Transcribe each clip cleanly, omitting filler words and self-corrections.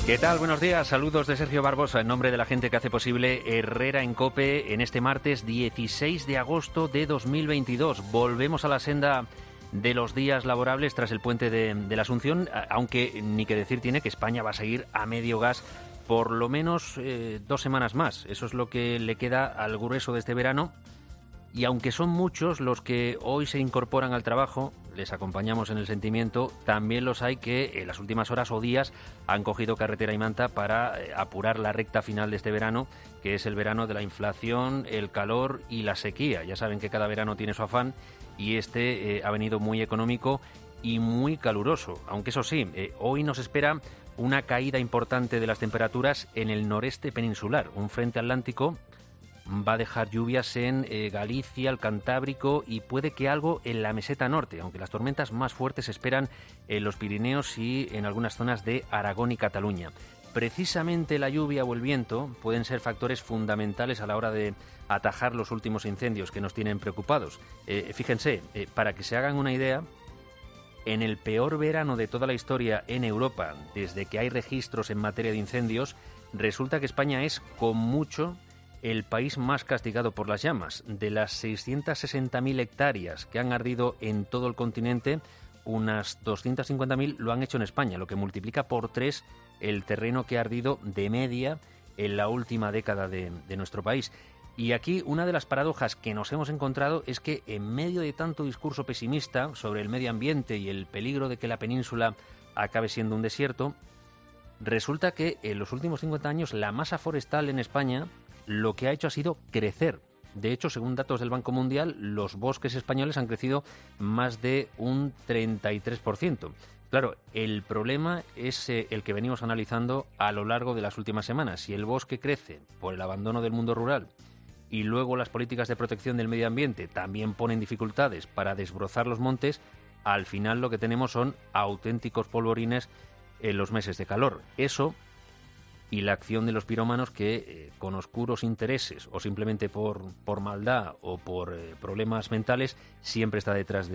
¿Qué tal? Buenos días. Saludos de Sergio Barbosa en nombre de la gente que hace posible Herrera en COPE en este martes 16 de agosto de 2022. Volvemos a la senda de los días laborables tras el puente de la Asunción, aunque ni que decir tiene que España va a seguir a medio gas por lo menos 2 semanas más. Eso es lo que le queda al grueso de este verano. Y aunque son muchos los que hoy se incorporan al trabajo, les acompañamos en el sentimiento, también los hay que en las últimas horas o días han cogido carretera y manta para apurar la recta final de este verano, que es el verano de la inflación, el calor y la sequía. Ya saben que cada verano tiene su afán y este ha venido muy económico y muy caluroso. Aunque eso sí, hoy nos espera una caída importante de las temperaturas en el noreste peninsular. Un frente atlántico va a dejar lluvias en Galicia, el Cantábrico y puede que algo en la meseta norte, aunque las tormentas más fuertes se esperan en los Pirineos y en algunas zonas de Aragón y Cataluña. Precisamente la lluvia o el viento pueden ser factores fundamentales a la hora de atajar los últimos incendios que nos tienen preocupados. Fíjense, para que se hagan una idea, en el peor verano de toda la historia en Europa, desde que hay registros en materia de incendios, resulta que España es, con mucho, el país más castigado por las llamas. De las 660.000 hectáreas que han ardido en todo el continente, unas 250.000 lo han hecho en España, lo que multiplica por 3 el terreno que ha ardido de media en la última década de nuestro país. Y aquí una de las paradojas que nos hemos encontrado es que en medio de tanto discurso pesimista sobre el medio ambiente y el peligro de que la península acabe siendo un desierto, resulta que en los últimos 50 años la masa forestal en España lo que ha hecho ha sido crecer. De hecho, según datos del Banco Mundial, los bosques españoles han crecido más de un 33%. Claro, el problema es el que venimos analizando a lo largo de las últimas semanas. Si el bosque crece por el abandono del mundo rural y luego las políticas de protección del medio ambiente también ponen dificultades para desbrozar los montes, al final lo que tenemos son auténticos polvorines en los meses de calor. Eso y la acción de los pirómanos que, con oscuros intereses o simplemente por maldad o por problemas mentales, siempre está detrás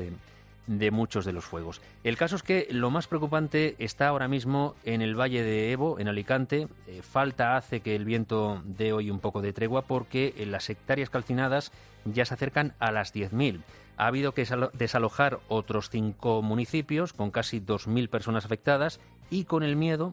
de muchos de los fuegos. El caso es que lo más preocupante está ahora mismo en el Valle de Ebo, en Alicante. Falta hace que el viento dé hoy un poco de tregua porque las hectáreas calcinadas ya se acercan a las 10.000. Ha habido que desalojar otros 5 municipios con casi 2.000 personas afectadas y con el miedo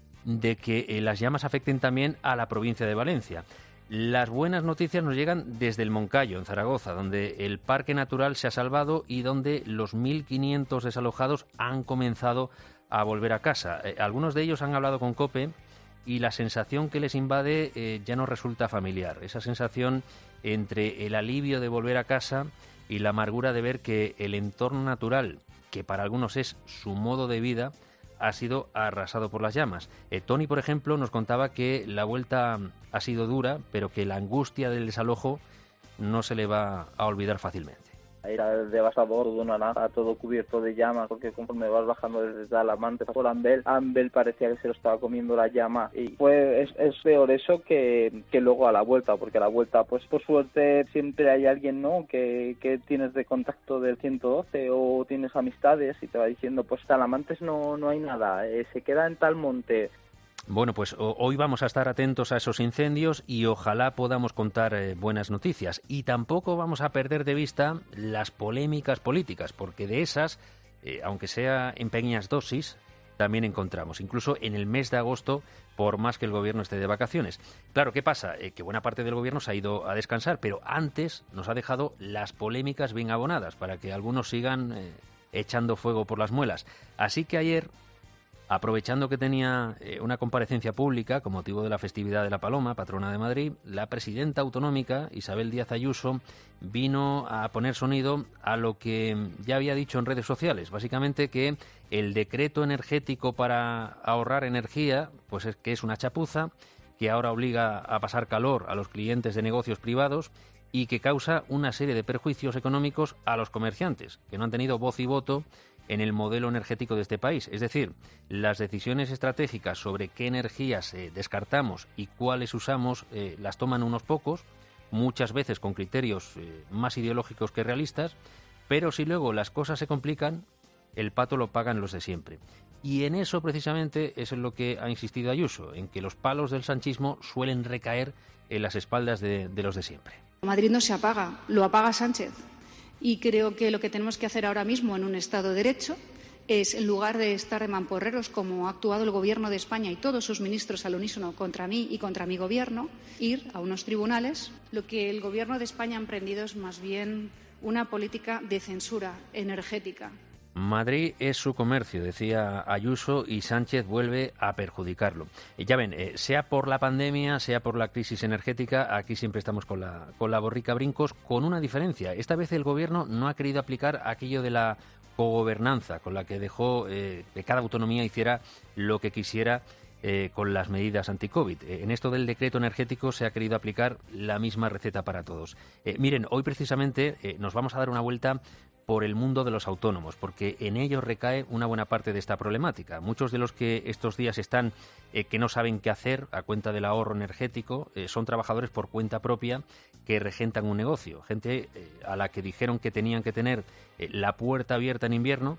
de que las llamas afecten también a la provincia de Valencia. Las buenas noticias nos llegan desde el Moncayo, en Zaragoza, donde el parque natural se ha salvado y donde los 1.500 desalojados han comenzado a volver a casa. Algunos de ellos han hablado con COPE y la sensación que les invade ya no resulta familiar. Esa sensación entre el alivio de volver a casa y la amargura de ver que el entorno natural, que para algunos es su modo de vida, ha sido arrasado por las llamas. Tony, por ejemplo, nos contaba que la vuelta ha sido dura, pero que la angustia del desalojo no se le va a olvidar fácilmente. Era devastador, todo una nada, todo cubierto de llamas, porque conforme vas bajando desde Alamante por Ambel parecía que se lo estaba comiendo la llama. Y pues es peor eso que luego a la vuelta, porque a la vuelta, pues por suerte siempre hay alguien, ¿no?, que tienes de contacto del 112 o tienes amistades y te va diciendo, pues Alamantes no hay nada, se queda en tal monte. Bueno, pues hoy vamos a estar atentos a esos incendios y ojalá podamos contar buenas noticias. Y tampoco vamos a perder de vista las polémicas políticas, porque de esas, aunque sea en pequeñas dosis, también encontramos, incluso en el mes de agosto, por más que el gobierno esté de vacaciones. Claro, ¿qué pasa? Que buena parte del gobierno se ha ido a descansar, pero antes nos ha dejado las polémicas bien abonadas, para que algunos sigan echando fuego por las muelas. Así que ayer, aprovechando que tenía una comparecencia pública con motivo de la festividad de la Paloma, patrona de Madrid, la presidenta autonómica, Isabel Díaz Ayuso, vino a poner sonido a lo que ya había dicho en redes sociales. Básicamente que el decreto energético para ahorrar energía, pues es que es una chapuza, que ahora obliga a pasar calor a los clientes de negocios privados y que causa una serie de perjuicios económicos a los comerciantes, que no han tenido voz y voto en el modelo energético de este país. Es decir, las decisiones estratégicas sobre qué energías descartamos y cuáles usamos las toman unos pocos, muchas veces con criterios más ideológicos que realistas, pero si luego las cosas se complican, el pato lo pagan los de siempre. Y en eso precisamente es en lo que ha insistido Ayuso, en que los palos del sanchismo suelen recaer en las espaldas de los de siempre. Madrid no se apaga, lo apaga Sánchez. Y creo que lo que tenemos que hacer ahora mismo en un Estado de Derecho es, en lugar de estar de mamporreros como ha actuado el Gobierno de España y todos sus ministros al unísono contra mí y contra mi Gobierno, ir a unos tribunales. Lo que el Gobierno de España ha emprendido es más bien una política de censura energética. Madrid es su comercio, decía Ayuso, y Sánchez vuelve a perjudicarlo. Ya ven, sea por la pandemia, sea por la crisis energética, aquí siempre estamos con la borrica a brincos, con una diferencia. Esta vez el Gobierno no ha querido aplicar aquello de la cogobernanza, con la que dejó que cada autonomía hiciera lo que quisiera con las medidas anti-COVID. En esto del decreto energético se ha querido aplicar la misma receta para todos. Miren, hoy precisamente nos vamos a dar una vuelta por el mundo de los autónomos, porque en ellos recae una buena parte de esta problemática. Muchos de los que estos días están que no saben qué hacer a cuenta del ahorro energético son trabajadores por cuenta propia que regentan un negocio. Gente a la que dijeron que tenían que tener la puerta abierta en invierno,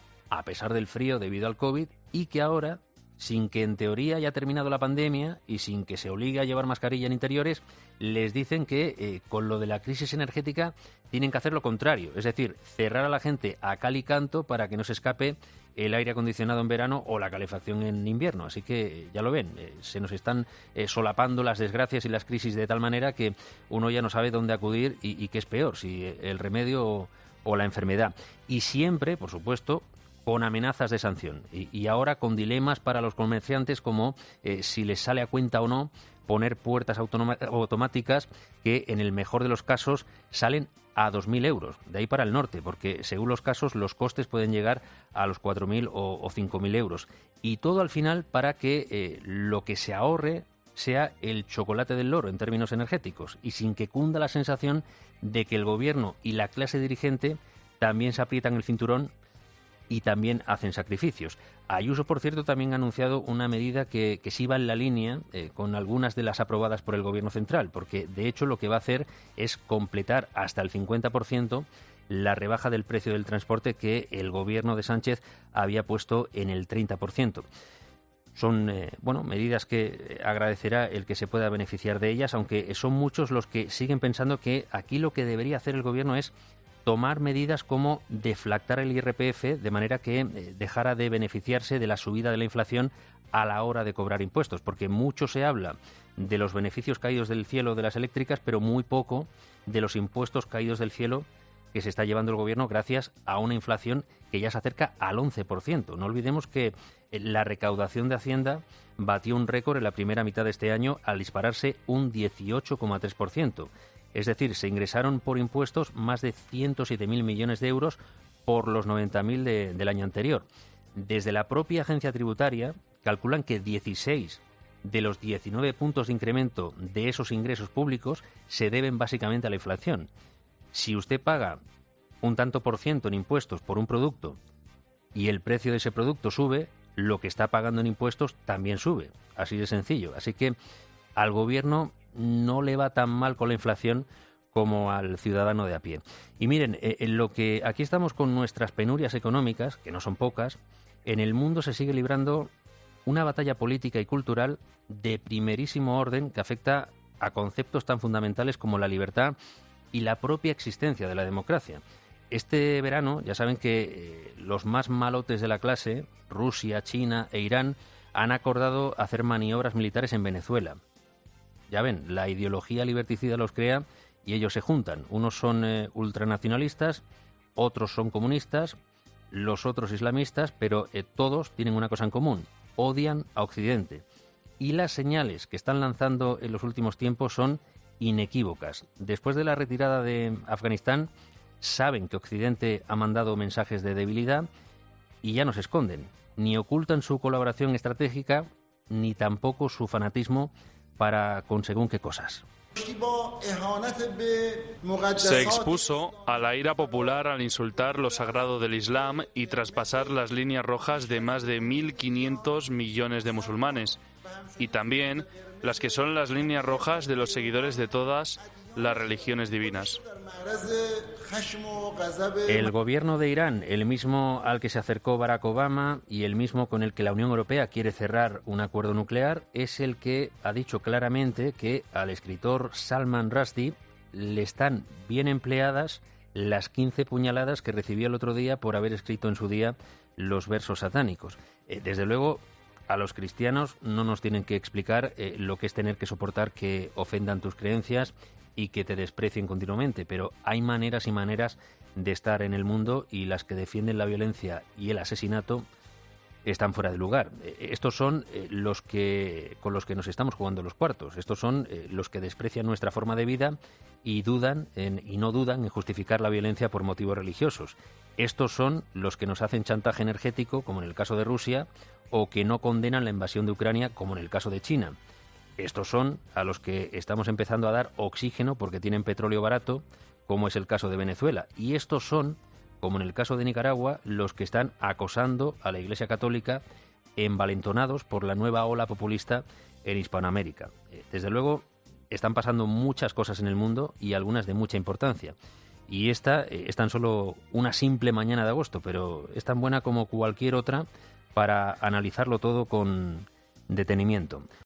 a pesar del frío debido al COVID, y que ahora, sin que en teoría haya terminado la pandemia y sin que se obligue a llevar mascarilla en interiores, les dicen que con lo de la crisis energética tienen que hacer lo contrario, es decir, cerrar a la gente a cal y canto para que no se escape el aire acondicionado en verano o la calefacción en invierno. Así que ya lo ven, se nos están solapando las desgracias y las crisis de tal manera que uno ya no sabe dónde acudir y qué es peor, si el remedio o la enfermedad. Y siempre, por supuesto, con amenazas de sanción y ahora con dilemas para los comerciantes como si les sale a cuenta o no poner puertas automáticas que en el mejor de los casos salen a 2.000 euros, de ahí para el norte, porque según los casos los costes pueden llegar a los 4.000 o 5.000 euros. Y todo al final para que lo que se ahorre sea el chocolate del loro en términos energéticos y sin que cunda la sensación de que el gobierno y la clase dirigente también se aprietan el cinturón y también hacen sacrificios. Ayuso, por cierto, también ha anunciado una medida que sí va en la línea con algunas de las aprobadas por el Gobierno central, porque de hecho lo que va a hacer es completar hasta el 50% la rebaja del precio del transporte que el Gobierno de Sánchez había puesto en el 30%. Son medidas que agradecerá el que se pueda beneficiar de ellas, aunque son muchos los que siguen pensando que aquí lo que debería hacer el Gobierno es tomar medidas como deflactar el IRPF de manera que dejara de beneficiarse de la subida de la inflación a la hora de cobrar impuestos, porque mucho se habla de los beneficios caídos del cielo de las eléctricas, pero muy poco de los impuestos caídos del cielo que se está llevando el Gobierno gracias a una inflación que ya se acerca al 11%. No olvidemos que la recaudación de Hacienda batió un récord en la primera mitad de este año al dispararse un 18,3%. Es decir, se ingresaron por impuestos más de 107.000 millones de euros por los 90.000 del año anterior. Desde la propia agencia tributaria calculan que 16 de los 19 puntos de incremento de esos ingresos públicos se deben básicamente a la inflación. Si usted paga un tanto por ciento en impuestos por un producto y el precio de ese producto sube, lo que está pagando en impuestos también sube. Así de sencillo. Así que al Gobierno no le va tan mal con la inflación como al ciudadano de a pie. Y miren, en lo que aquí estamos con nuestras penurias económicas, que no son pocas, en el mundo se sigue librando una batalla política y cultural de primerísimo orden que afecta a conceptos tan fundamentales como la libertad y la propia existencia de la democracia. Este verano, ya saben que los más malotes de la clase, Rusia, China e Irán, han acordado hacer maniobras militares en Venezuela. Ya ven, la ideología liberticida los crea y ellos se juntan. Unos son ultranacionalistas, otros son comunistas, los otros islamistas, pero todos tienen una cosa en común: odian a Occidente. Y las señales que están lanzando en los últimos tiempos son inequívocas. Después de la retirada de Afganistán, saben que Occidente ha mandado mensajes de debilidad y ya no se esconden. Ni ocultan su colaboración estratégica, ni tampoco su fanatismo para con según qué cosas. Se expuso a la ira popular al insultar lo sagrado del Islam y traspasar las líneas rojas de más de 1.500 millones de musulmanes, y también las que son las líneas rojas de los seguidores de todas las religiones divinas. El gobierno de Irán, el mismo al que se acercó Barack Obama y el mismo con el que la Unión Europea quiere cerrar un acuerdo nuclear, es el que ha dicho claramente que al escritor Salman Rushdie le están bien empleadas las 15 puñaladas que recibió el otro día por haber escrito en su día los versos satánicos. Desde luego, a los cristianos no nos tienen que explicar lo que es tener que soportar que ofendan tus creencias y que te desprecien continuamente, pero hay maneras y maneras de estar en el mundo, y las que defienden la violencia y el asesinato están fuera de lugar. Estos son los que con los que nos estamos jugando los cuartos. Estos son los que desprecian nuestra forma de vida y no dudan en justificar la violencia por motivos religiosos. Estos son los que nos hacen chantaje energético, como en el caso de Rusia, o que no condenan la invasión de Ucrania, como en el caso de China. Estos son a los que estamos empezando a dar oxígeno porque tienen petróleo barato, como es el caso de Venezuela. Y estos son, como en el caso de Nicaragua, los que están acosando a la Iglesia Católica, envalentonados por la nueva ola populista en Hispanoamérica. Desde luego, están pasando muchas cosas en el mundo y algunas de mucha importancia. Y esta es tan solo una simple mañana de agosto, pero es tan buena como cualquier otra para analizarlo todo con detenimiento.